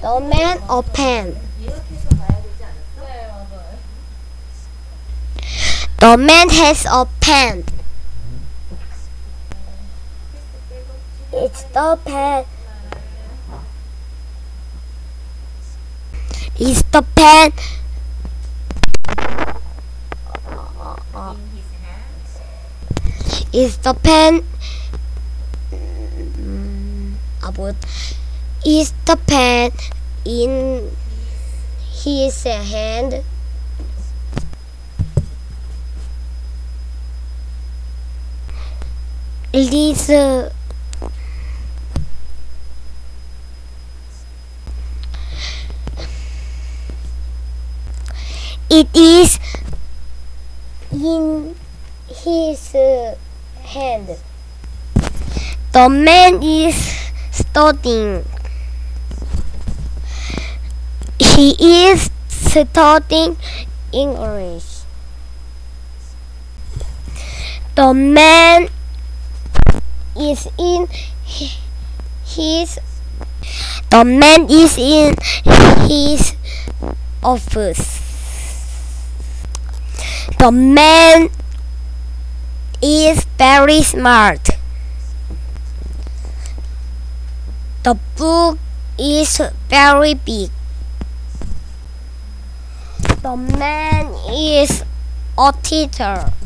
The man opened. The man has a pen. It's the pen. It's the pen. It's the pen. Is the pen in his hand? It is in his hand. The man is studying. He is studying English. The man is in his office. The man is very smart. The book is very big. The man is a teacher.